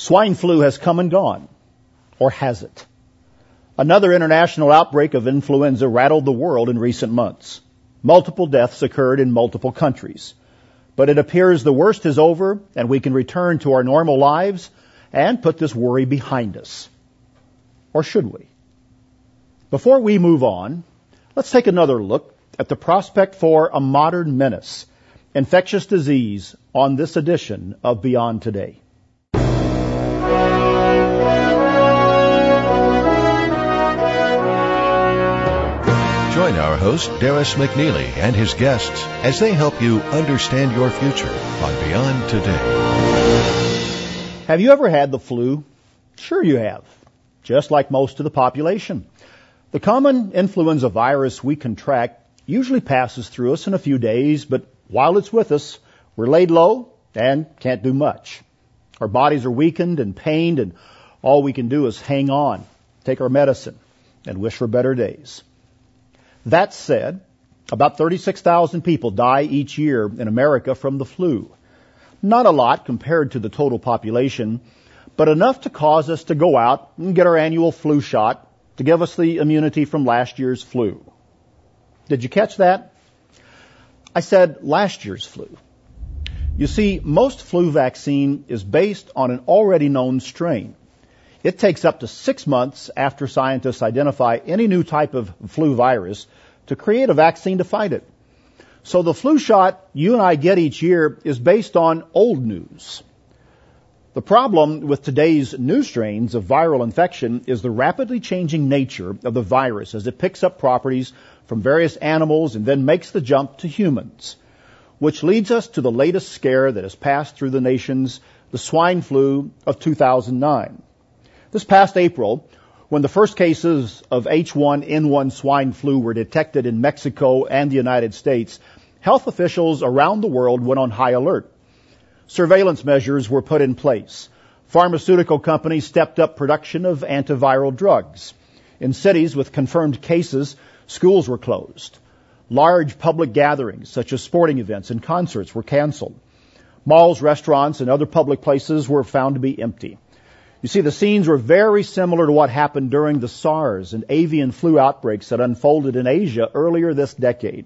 Swine flu has come and gone, or has it? Another international outbreak of influenza rattled the world in recent months. Multiple deaths occurred in multiple countries. But it appears the worst is over and we can return to our normal lives and put this worry behind us. Or should we? Before we move on, let's take another look at the prospect for a modern menace, infectious disease, on this edition of Beyond Today. Join our host, Darris McNeely, and his guests as they help you understand your future on Beyond Today. Have you ever had the flu? Sure you have, just like most of the population. The common influenza virus we contract usually passes through us in a few days, but while it's with us, we're laid low and can't do much. Our bodies are weakened and pained, and all we can do is hang on, take our medicine, and wish for better days. That said, about 36,000 people die each year in America from the flu. Not a lot compared to the total population, but enough to cause us to go out and get our annual flu shot to give us the immunity from last year's flu. Did you catch that? I said last year's flu. You see, most flu vaccine is based on an already known strain. It takes up to 6 months after scientists identify any new type of flu virus to create a vaccine to fight it. So the flu shot you and I get each year is based on old news. The problem with today's new strains of viral infection is the rapidly changing nature of the virus as it picks up properties from various animals and then makes the jump to humans, which leads us to the latest scare that has passed through the nations, the swine flu of 2009. This past April, when the first cases of H1N1 swine flu were detected in Mexico and the United States, health officials around the world went on high alert. Surveillance measures were put in place. Pharmaceutical companies stepped up production of antiviral drugs. In cities with confirmed cases, schools were closed. Large public gatherings, such as sporting events and concerts, were canceled. Malls, restaurants, and other public places were found to be empty. You see, the scenes were very similar to what happened during the SARS and avian flu outbreaks that unfolded in Asia earlier this decade.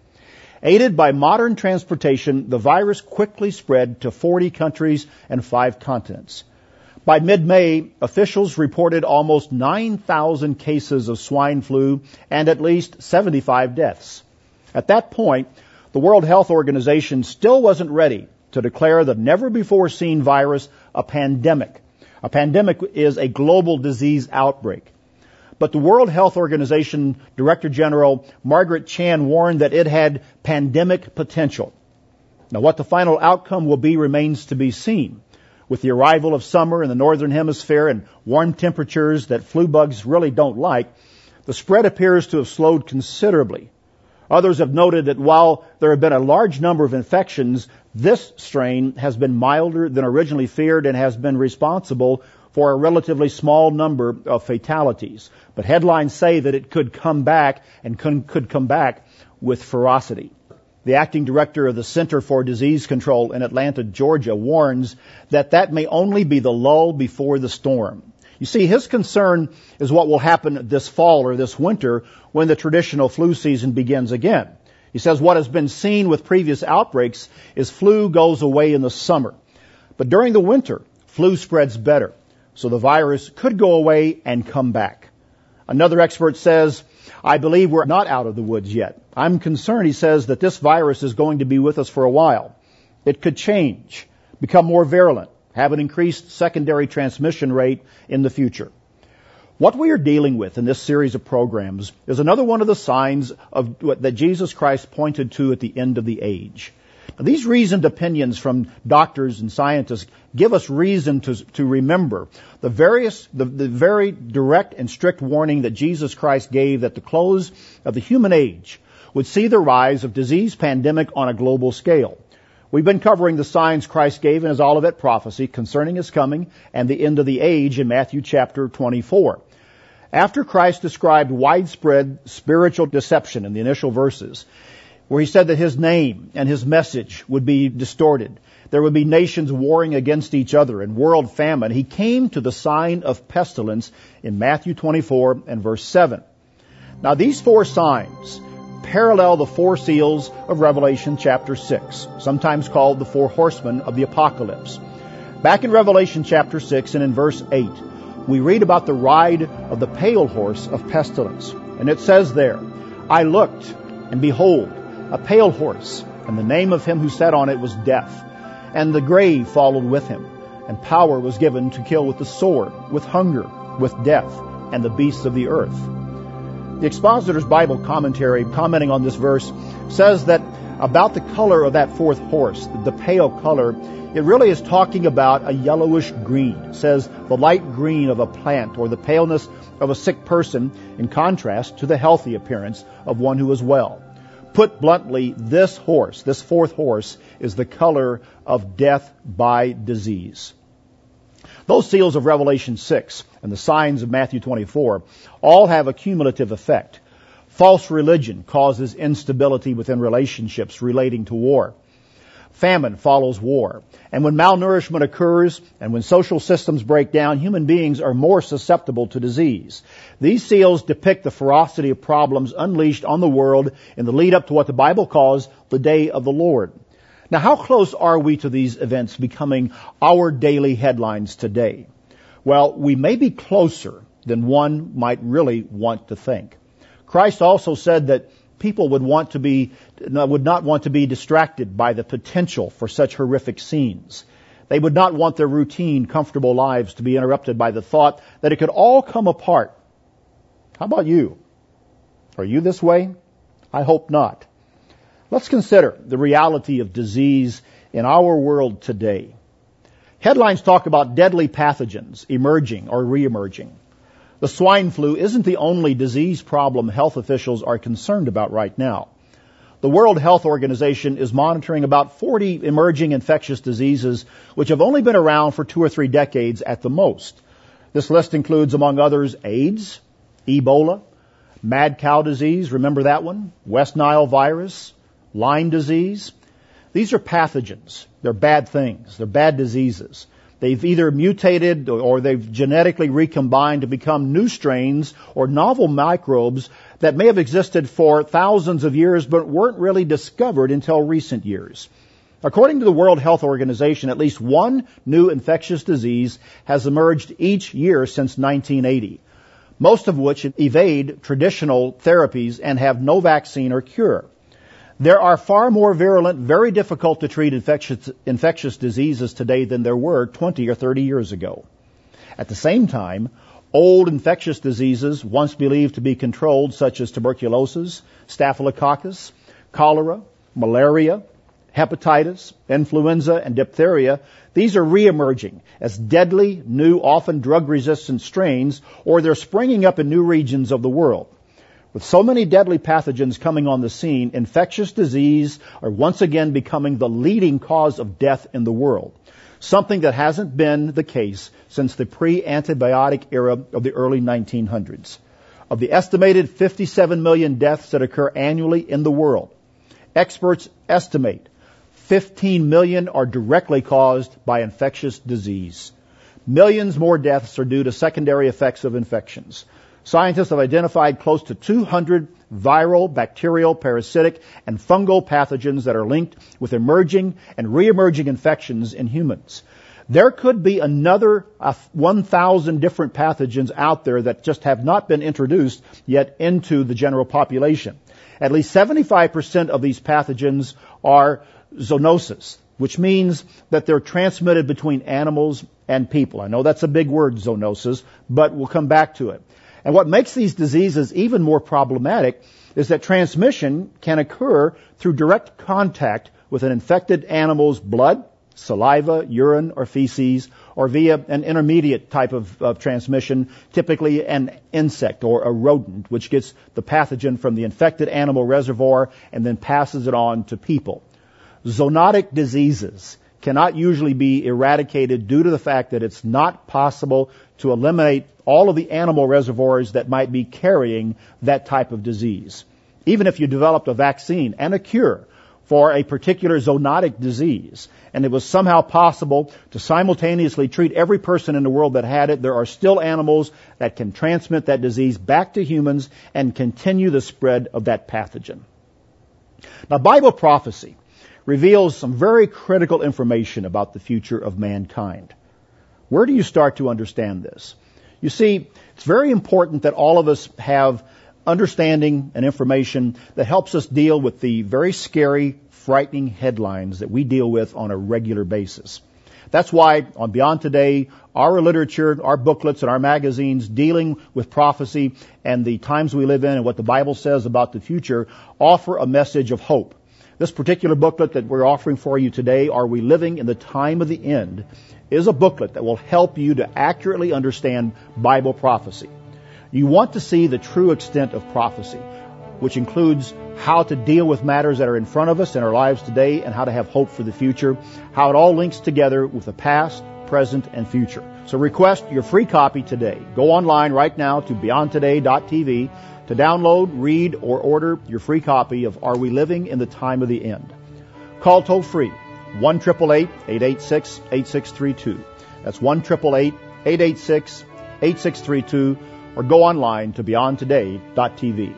Aided by modern transportation, the virus quickly spread to 40 countries and 5 continents. By mid-May, officials reported almost 9,000 cases of swine flu and at least 75 deaths. At that point, the World Health Organization still wasn't ready to declare the never-before-seen virus a pandemic. A pandemic is a global disease outbreak. But the World Health Organization Director General Margaret Chan warned that it had pandemic potential. Now, what the final outcome will be remains to be seen. With the arrival of summer in the Northern Hemisphere and warm temperatures that flu bugs really don't like, the spread appears to have slowed considerably. Others have noted that while there have been a large number of infections, this strain has been milder than originally feared and has been responsible for a relatively small number of fatalities. But headlines say that it could come back and could come back with ferocity. The acting director of the Center for Disease Control in Atlanta, Georgia, warns that may only be the lull before the storm. You see, his concern is what will happen this fall or this winter when the traditional flu season begins again. He says what has been seen with previous outbreaks is flu goes away in the summer. But during the winter, flu spreads better. So the virus could go away and come back. Another expert says, I believe we're not out of the woods yet. I'm concerned, he says, that this virus is going to be with us for a while. It could change, become more virulent, have an increased secondary transmission rate in the future. What we are dealing with in this series of programs is another one of the signs that Jesus Christ pointed to at the end of the age. Now, these reasoned opinions from doctors and scientists give us reason to remember the very direct and strict warning that Jesus Christ gave at the close of the human age would see the rise of disease pandemic on a global scale. We've been covering the signs Christ gave in his Olivet prophecy concerning his coming and the end of the age in Matthew chapter 24. After Christ described widespread spiritual deception in the initial verses, where he said that his name and his message would be distorted, there would be nations warring against each other and world famine, he came to the sign of pestilence in Matthew 24 and verse 7. Now these four signs parallel the four seals of Revelation chapter 6, sometimes called the four horsemen of the apocalypse. Back in Revelation chapter 6 and in verse 8, we read about the ride of the pale horse of pestilence. And it says there, I looked, and behold, a pale horse, and the name of him who sat on it was Death. And the grave followed with him, and power was given to kill with the sword, with hunger, with death, and the beasts of the earth. The Expositor's Bible commentary, commenting on this verse, says that about the color of that fourth horse, the pale color, it really is talking about a yellowish green. It says the light green of a plant or the paleness of a sick person in contrast to the healthy appearance of one who is well. Put bluntly, this horse, this fourth horse, is the color of death by disease. Those seals of Revelation 6 and the signs of Matthew 24 all have a cumulative effect. False religion causes instability within relationships relating to war. Famine follows war. And when malnourishment occurs and when social systems break down, human beings are more susceptible to disease. These seals depict the ferocity of problems unleashed on the world in the lead up to what the Bible calls the day of the Lord. Now, how close are we to these events becoming our daily headlines today? Well, we may be closer than one might really want to think. Christ also said that people would not want to be distracted by the potential for such horrific scenes. They would not want their routine, comfortable lives to be interrupted by the thought that it could all come apart. How about you? Are you this way? I hope not. Let's consider the reality of disease in our world today. Headlines talk about deadly pathogens emerging or reemerging. The swine flu isn't the only disease problem health officials are concerned about right now. The World Health Organization is monitoring about 40 emerging infectious diseases which have only been around for 2 or 3 decades at the most. This list includes, among others, AIDS, Ebola, mad cow disease, remember that one? West Nile virus, Lyme disease. These are pathogens. They're bad things. They're bad diseases. They've either mutated or they've genetically recombined to become new strains or novel microbes that may have existed for thousands of years but weren't really discovered until recent years. According to the World Health Organization, at least one new infectious disease has emerged each year since 1980, most of which evade traditional therapies and have no vaccine or cure. There are far more virulent, very difficult to treat infectious diseases today than there were 20 or 30 years ago. At the same time, old infectious diseases once believed to be controlled, such as tuberculosis, staphylococcus, cholera, malaria, hepatitis, influenza, and diphtheria, these are reemerging as deadly, new, often drug-resistant strains, or they're springing up in new regions of the world. With so many deadly pathogens coming on the scene, infectious disease are once again becoming the leading cause of death in the world, something that hasn't been the case since the pre-antibiotic era of the early 1900s. Of the estimated 57 million deaths that occur annually in the world, experts estimate 15 million are directly caused by infectious disease. Millions more deaths are due to secondary effects of infections. Scientists have identified close to 200 viral, bacterial, parasitic, and fungal pathogens that are linked with emerging and reemerging infections in humans. There could be another 1,000 different pathogens out there that just have not been introduced yet into the general population. At least 75% of these pathogens are zoonosis, which means that they're transmitted between animals and people. I know that's a big word, zoonosis, but we'll come back to it. And what makes these diseases even more problematic is that transmission can occur through direct contact with an infected animal's blood, saliva, urine, or feces, or via an intermediate type of transmission, typically an insect or a rodent, which gets the pathogen from the infected animal reservoir and then passes it on to people. Zoonotic diseases cannot usually be eradicated due to the fact that it's not possible to eliminate all of the animal reservoirs that might be carrying that type of disease. Even if you developed a vaccine and a cure, for a particular zoonotic disease, and it was somehow possible to simultaneously treat every person in the world that had it, there are still animals that can transmit that disease back to humans and continue the spread of that pathogen. Now, Bible prophecy reveals some very critical information about the future of mankind. Where do you start to understand this? You see, it's very important that all of us have understanding and information that helps us deal with the very scary, frightening headlines that we deal with on a regular basis. That's why on Beyond Today, our literature, our booklets, and our magazines dealing with prophecy and the times we live in and what the Bible says about the future offer a message of hope. This particular booklet that we're offering for you today, Are We Living in the Time of the End?, is a booklet that will help you to accurately understand Bible prophecy. You want to see the true extent of prophecy, which includes how to deal with matters that are in front of us in our lives today and how to have hope for the future, how it all links together with the past, present, and future. So request your free copy today. Go online right now to beyondtoday.tv to download, read, or order your free copy of Are We Living in the Time of the End? Call toll-free 1-888-886-8632. That's 1-888-886-8632. Or go online to beyondtoday.tv.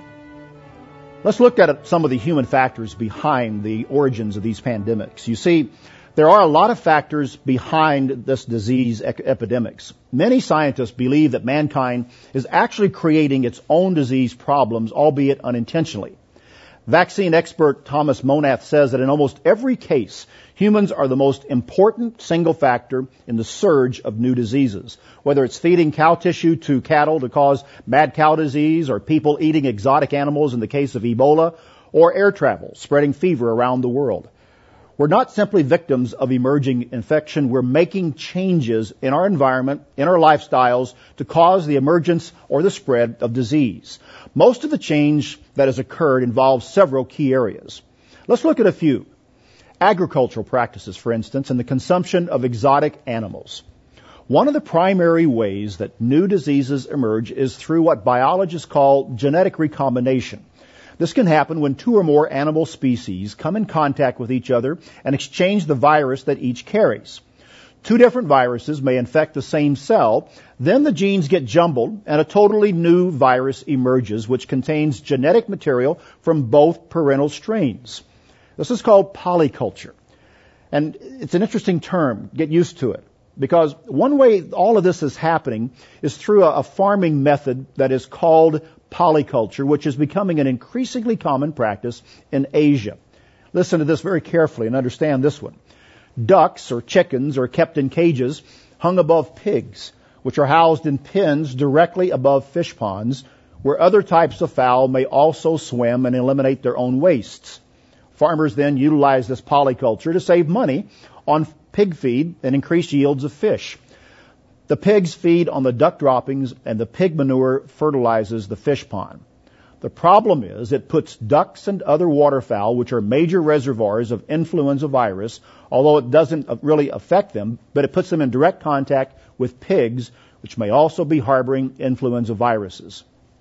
Let's look at some of the human factors behind the origins of these pandemics. You see, there are a lot of factors behind this disease epidemics. Many scientists believe that mankind is actually creating its own disease problems, albeit unintentionally. Vaccine expert Thomas Monath says that in almost every case, humans are the most important single factor in the surge of new diseases. Whether it's feeding cow tissue to cattle to cause mad cow disease, or people eating exotic animals in the case of Ebola, or air travel spreading fever around the world. We're not simply victims of emerging infection. We're making changes in our environment, in our lifestyles, to cause the emergence or the spread of disease. Most of the change that has occurred involves several key areas. Let's look at a few. Agricultural practices, for instance, and the consumption of exotic animals. One of the primary ways that new diseases emerge is through what biologists call genetic recombination. This can happen when two or more animal species come in contact with each other and exchange the virus that each carries. Two different viruses may infect the same cell, then the genes get jumbled and a totally new virus emerges which contains genetic material from both parental strains. This is called polyculture. And it's an interesting term. Get used to it. Because one way all of this is happening is through a farming method that is called polyculture, which is becoming an increasingly common practice in Asia. Listen to this very carefully and understand this one. Ducks or chickens are kept in cages hung above pigs, which are housed in pens directly above fish ponds, where other types of fowl may also swim and eliminate their own wastes. Farmers then utilize this polyculture to save money on pig feed and increase yields of fish. The pigs feed on the duck droppings, and the pig manure fertilizes the fish pond. The problem is it puts ducks and other waterfowl, which are major reservoirs of influenza virus, although it doesn't really affect them, but it puts them in direct contact with pigs, which may also be harboring influenza viruses.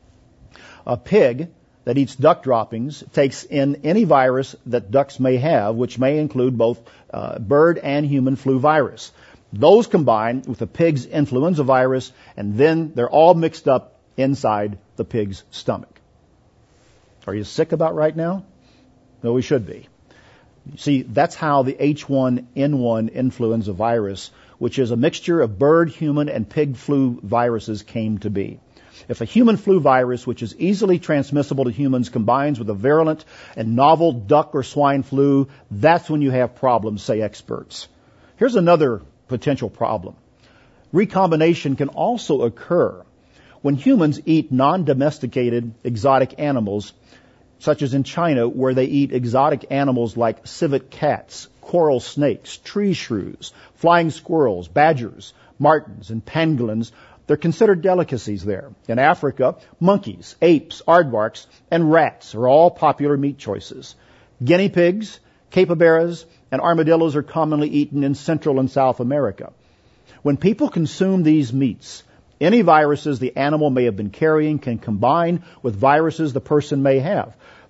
A pig that eats duck droppings takes in any virus that ducks may have, which may include both bird and human flu virus. Those combine with the pig's influenza virus, and then they're all mixed up inside the pig's stomach. Are you sick about right now? No, we should be. See, that's how the H1N1 influenza virus, which is a mixture of bird, human, and pig flu viruses, came to be. If a human flu virus, which is easily transmissible to humans, combines with a virulent and novel duck or swine flu, that's when you have problems, say experts. Here's another potential problem. Recombination can also occur when humans eat non-domesticated exotic animals, such as in China, where they eat exotic animals like civet cats, coral snakes, tree shrews, flying squirrels, badgers, martens, and pangolins. They're considered delicacies there. In Africa, monkeys, apes, aardvarks, and rats are all popular meat choices. Guinea pigs, capybaras, and armadillos are commonly eaten in Central and South America. When people consume these meats, any viruses the animal may have been carrying can combine with viruses the person may have.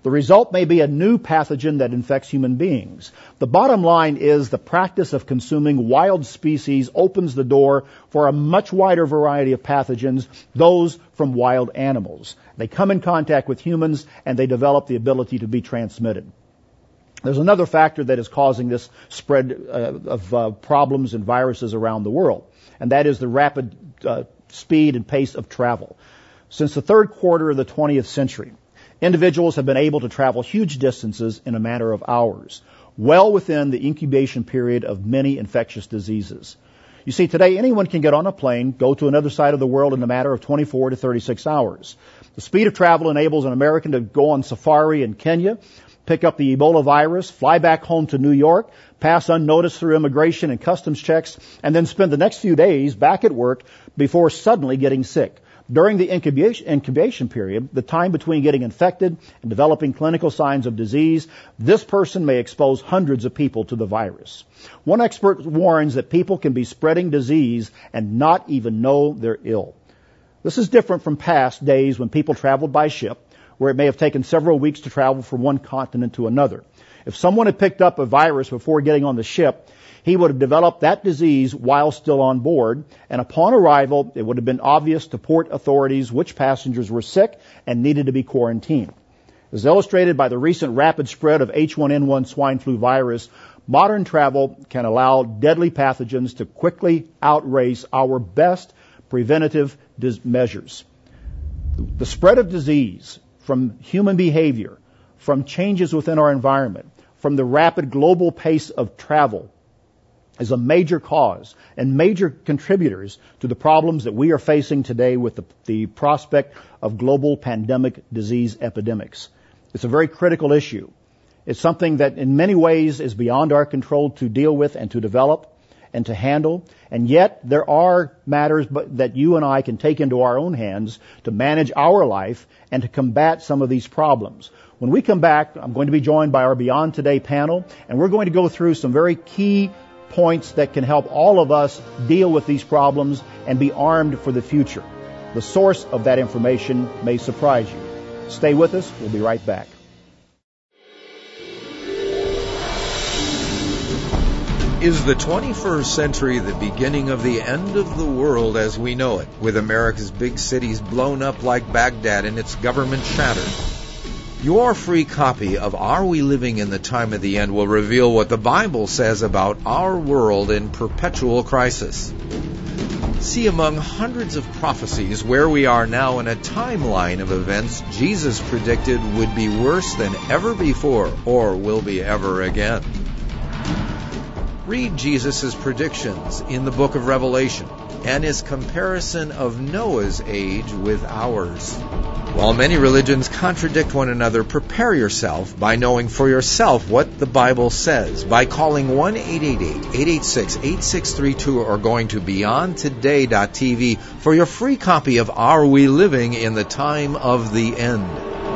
The result may be a new pathogen that infects human beings. The bottom line is the practice of consuming wild species opens the door for a much wider variety of pathogens, those from wild animals. They come in contact with humans and they develop the ability to be transmitted. There's another factor that is causing this spread of problems and viruses around the world, and that is the rapid speed and pace of travel. Since the third quarter of the 20th century, individuals have been able to travel huge distances in a matter of hours, well within the incubation period of many infectious diseases. You see, today anyone can get on a plane, go to another side of the world in a matter of 24 to 36 hours. The speed of travel enables an American to go on safari in Kenya, pick up the Ebola virus, fly back home to New York, pass unnoticed through immigration and customs checks, and then spend the next few days back at work before suddenly getting sick. During the incubation period, the time between getting infected and developing clinical signs of disease, this person may expose hundreds of people to the virus. One expert warns that people can be spreading disease and not even know they're ill. This is different from past days when people traveled by ship, where it may have taken several weeks to travel from one continent to another. If someone had picked up a virus before getting on the ship, he would have developed that disease while still on board, and upon arrival, it would have been obvious to port authorities which passengers were sick and needed to be quarantined. As illustrated by the recent rapid spread of H1N1 swine flu virus, modern travel can allow deadly pathogens to quickly outrace our best preventative measures. The spread of disease from human behavior, from changes within our environment, from the rapid global pace of travel, is a major cause and major contributors to the problems that we are facing today with the prospect of global pandemic disease epidemics. It's a very critical issue. It's something that in many ways is beyond our control to deal with and to develop and to handle. And yet there are matters that you and I can take into our own hands to manage our life and to combat some of these problems. When we come back, I'm going to be joined by our Beyond Today panel, and we're going to go through some very key points that can help all of us deal with these problems and be armed for the future. The source of that information may surprise you. Stay with us. We'll be right back. Is the 21st century the beginning of the end of the world as we know it, with America's big cities blown up like Baghdad and its government shattered? Your free copy of Are We Living in the Time of the End will reveal what the Bible says about our world in perpetual crisis. See among hundreds of prophecies where we are now in a timeline of events Jesus predicted would be worse than ever before or will be ever again. Read Jesus' predictions in the book of Revelation and his comparison of Noah's age with ours. While many religions contradict one another, prepare yourself by knowing for yourself what the Bible says by calling 1-888-886-8632 or going to beyondtoday.tv for your free copy of Are We Living in the Time of the End?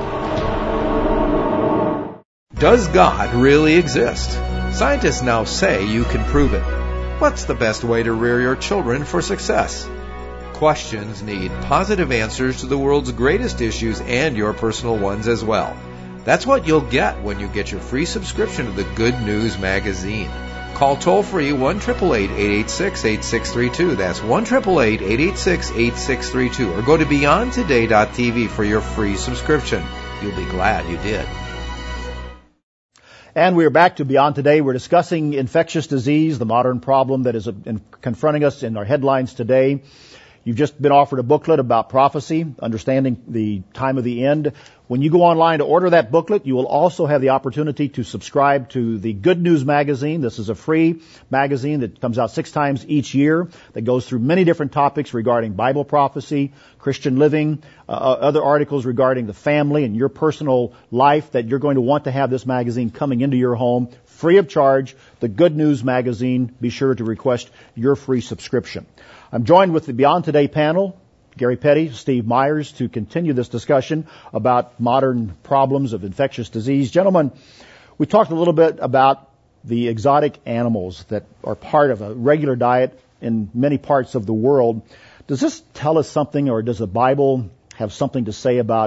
Does God really exist? Scientists now say you can prove it. What's the best way to rear your children for success? Questions need positive answers to the world's greatest issues and your personal ones as well. That's what you'll get when you get your free subscription to the Good News magazine. Call toll-free 1-888-886-8632. That's 1-888-886-8632. Or go to beyondtoday.tv for your free subscription. You'll be glad you did. And we are back to Beyond Today. We're discussing infectious disease, the modern problem that is confronting us in our headlines today. You've just been offered a booklet about prophecy, understanding the time of the end. When you go online to order that booklet, you will also have the opportunity to subscribe to the Good News magazine. This is a free magazine that comes out 6 times each year that goes through many different topics regarding Bible prophecy, Christian living, other articles regarding the family and your personal life that you're going to want to have this magazine coming into your home free of charge. The Good News magazine. Be sure to request your free subscription. I'm joined with the Beyond Today panel, Gary Petty, Steve Myers, to continue this discussion about modern problems of infectious disease. Gentlemen, we talked a little bit about the exotic animals that are part of a regular diet in many parts of the world. Does this tell us something, or does the Bible have something to say about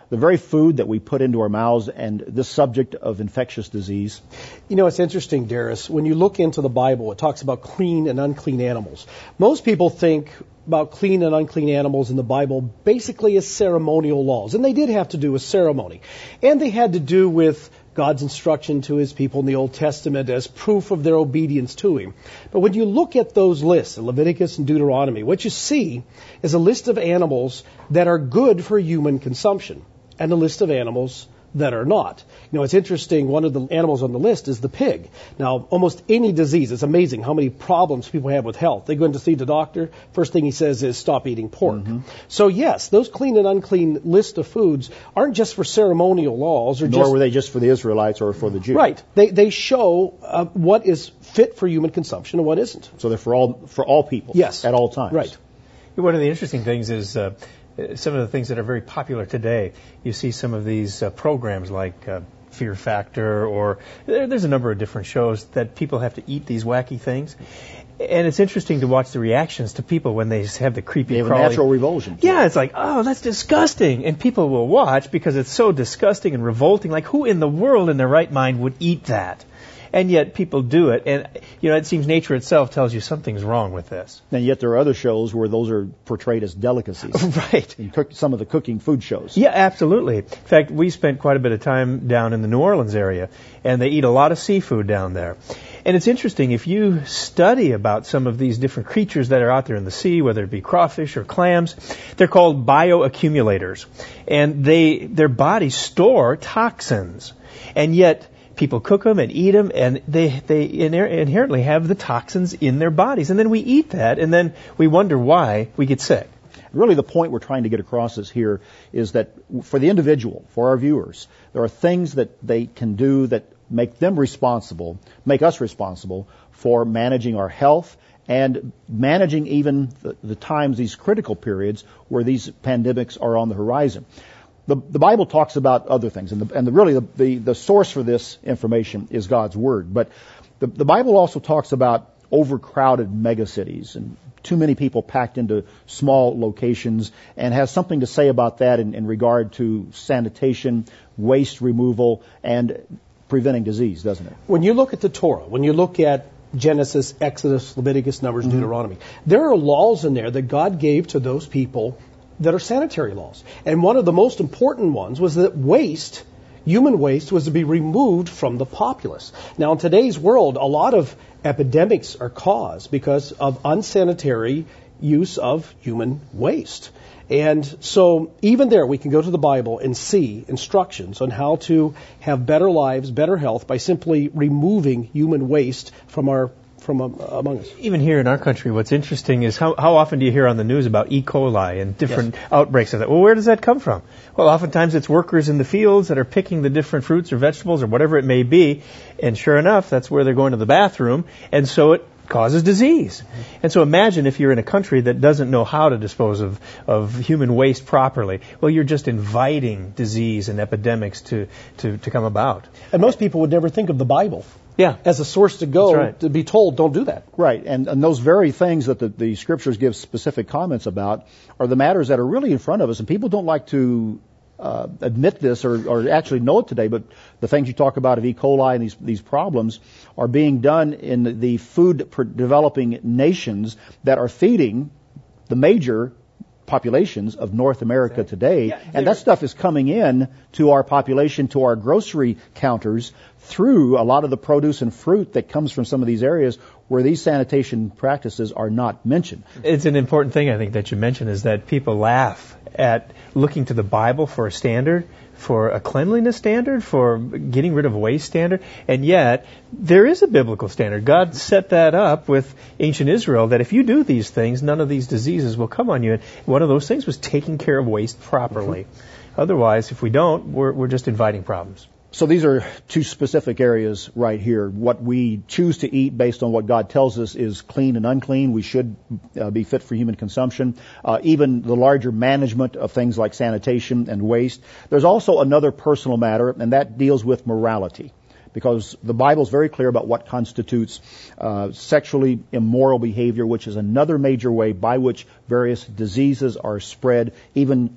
the very food that we put into our mouths and this subject of infectious disease? You know, it's interesting, Darius. When you look into the Bible, it talks about clean and unclean animals. Most people think about clean and unclean animals in the Bible basically as ceremonial laws. And they did have to do with ceremony. And they had to do with God's instruction to his people in the Old Testament as proof of their obedience to him. But when you look at those lists, Leviticus and Deuteronomy, what you see is a list of animals that are good for human consumption and a list of animals that are not. You know, it's interesting, one of the animals on the list is the pig. Now, almost any disease, it's amazing how many problems people have with health. They go in to see the doctor, first thing he says is stop eating pork. So yes, those clean and unclean list of foods aren't just for ceremonial laws. Nor were they just for the Israelites or for the Jews. Right. They show what is fit for human consumption and what isn't. So they're for all people. Yes. At all times. Right. One of the interesting things is some of the things that are very popular today. You see some of these programs like Fear Factor, or there's a number of different shows that people have to eat these wacky things. And it's interesting to watch the reactions to people when they have the creepy, they have crawly. a natural revulsion. Yeah, it's like, oh, that's disgusting. And people will watch because it's so disgusting and revolting. Like, who in the world in their right mind would eat that? And yet people do it. And, you know, it seems nature itself tells you something's wrong with this. And yet there are other shows where those are portrayed as delicacies. Right. Some of the cooking food shows. Yeah, absolutely. In fact, we spent quite a bit of time down in the New Orleans area, and they eat a lot of seafood down there. And it's interesting, if you study about some of these different creatures that are out there in the sea, whether it be crawfish or clams, they're called bioaccumulators. And their bodies store toxins. And yet people cook them and eat them, and they inherently have the toxins in their bodies. And then we eat that, and then we wonder why we get sick. Really, the point we're trying to get across here is that for the individual, for our viewers, there are things that they can do that make us responsible for managing our health and managing even the times, these critical periods where these pandemics are on the horizon. The Bible talks about other things, and really the source for this information is God's Word. But the Bible also talks about overcrowded megacities and too many people packed into small locations, and has something to say about that in regard to sanitation, waste removal, and preventing disease, doesn't it? When you look at the Torah, when you look at Genesis, Exodus, Leviticus, Numbers, Deuteronomy, there are laws in there that God gave to those people that are sanitary laws. And one of the most important ones was that human waste, was to be removed from the populace. Now, in today's world, a lot of epidemics are caused because of unsanitary use of human waste. And so even there, we can go to the Bible and see instructions on how to have better lives, better health, by simply removing human waste from among us. Even here in our country, what's interesting is how often do you hear on the news about E. coli and different outbreaks of that? Well, where does that come from? Well, oftentimes it's workers in the fields that are picking the different fruits or vegetables or whatever it may be, and sure enough, that's where they're going to the bathroom, and so it causes disease. And so imagine if you're in a country that doesn't know how to dispose of human waste properly. Well, you're just inviting disease and epidemics to come about. And most people would never think of the Bible as a source to go to be told, don't do that. Right, and those very things that the Scriptures give specific comments about are the matters that are really in front of us, and people don't like to admit this or actually know it today, but the things you talk about of E. coli and these problems are being done in the food developing nations that are feeding the major populations of North America today. And that stuff is coming in to our population, to our grocery counters, through a lot of the produce and fruit that comes from some of these areas where these sanitation practices are not mentioned. It's an important thing, I think, that you mentioned, is that people laugh at looking to the Bible for a standard, for a cleanliness standard, for getting rid of waste standard, and yet there is a biblical standard. God set that up with ancient Israel, that if you do these things, none of these diseases will come on you. And one of those things was taking care of waste properly. Otherwise, if we don't, we're just inviting problems. So these are two specific areas right here. What we choose to eat based on what God tells us is clean and unclean. We should be fit for human consumption. Even the larger management of things like sanitation and waste. There's also another personal matter, and that deals with morality. Because the Bible is very clear about what constitutes sexually immoral behavior, which is another major way by which various diseases are spread, even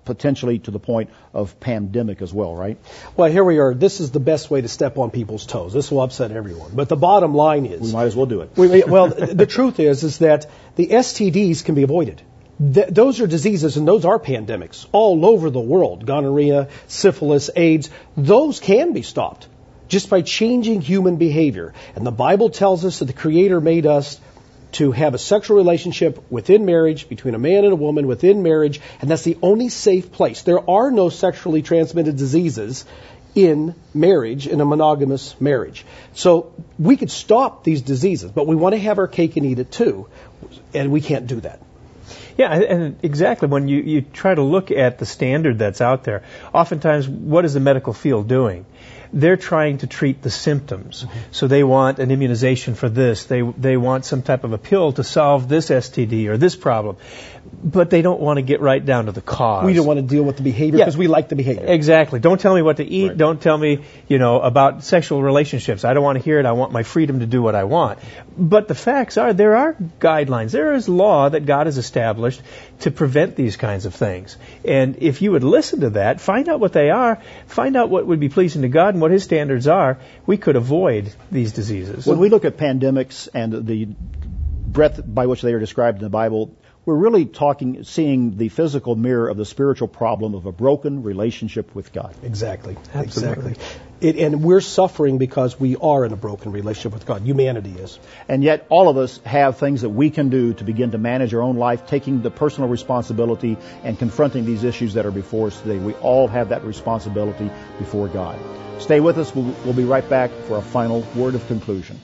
potentially to the point of pandemic as well, right? Well, here we are. This is the best way to step on people's toes. This will upset everyone. But the bottom line is... We might as well do it. The truth is that the STDs can be avoided. Those are diseases, and those are pandemics all over the world. Gonorrhea, syphilis, AIDS, those can be stopped just by changing human behavior. And the Bible tells us that the Creator made us to have a sexual relationship within marriage, between a man and a woman within marriage, and that's the only safe place. There are no sexually transmitted diseases in marriage, in a monogamous marriage. So we could stop these diseases, but we want to have our cake and eat it too, and we can't do that. Yeah, and exactly. When you try to look at the standard that's out there, oftentimes what is the medical field doing? They're trying to treat the symptoms. Mm-hmm. So they want an immunization for this. They want some type of a pill to solve this STD or this problem. But they don't want to get right down to the cause. We don't want to deal with the behavior because we like the behavior. Exactly. Don't tell me what to eat. Right. Don't tell me, about sexual relationships. I don't want to hear it. I want my freedom to do what I want. But the facts are there are guidelines. There is law that God has established to prevent these kinds of things. And if you would listen to that, find out what they are, find out what would be pleasing to God and what His standards are, we could avoid these diseases. When we look at pandemics and the breadth by which they are described in the Bible, we're really seeing the physical mirror of the spiritual problem of a broken relationship with God. Exactly. Absolutely. And we're suffering because we are in a broken relationship with God. Humanity is. And yet all of us have things that we can do to begin to manage our own life, taking the personal responsibility and confronting these issues that are before us today. We all have that responsibility before God. Stay with us. We'll be right back for a final word of conclusion.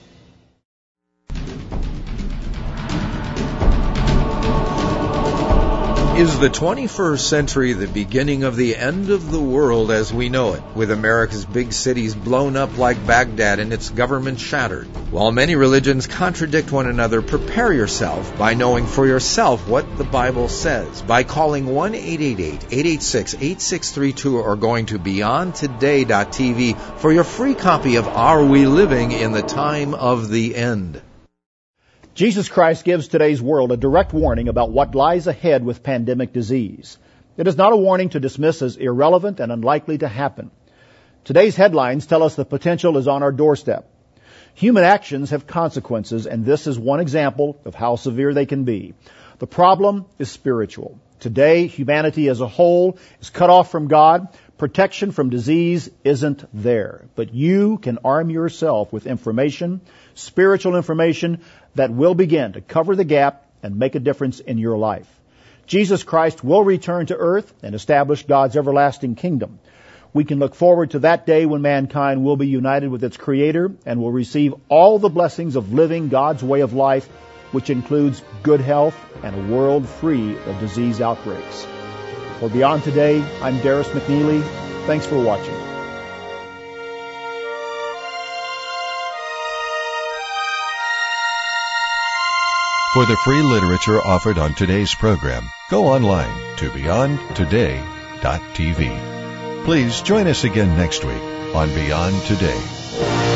Is the 21st century the beginning of the end of the world as we know it, with America's big cities blown up like Baghdad and its government shattered? While many religions contradict one another, prepare yourself by knowing for yourself what the Bible says, by calling 1-888-886-8632 or going to BeyondToday.tv for your free copy of Are We Living in the Time of the End? Jesus Christ gives today's world a direct warning about what lies ahead with pandemic disease. It is not a warning to dismiss as irrelevant and unlikely to happen. Today's headlines tell us the potential is on our doorstep. Human actions have consequences, and this is one example of how severe they can be. The problem is spiritual. Today, humanity as a whole is cut off from God. Protection from disease isn't there. But you can arm yourself with information, spiritual information, that will begin to cover the gap and make a difference in your life. Jesus Christ will return to earth and establish God's everlasting kingdom. We can look forward to that day when mankind will be united with its Creator and will receive all the blessings of living God's way of life, which includes good health and a world free of disease outbreaks. For Beyond Today, I'm Darris McNeely. Thanks for watching. For the free literature offered on today's program, go online to BeyondToday.tv. Please join us again next week on Beyond Today.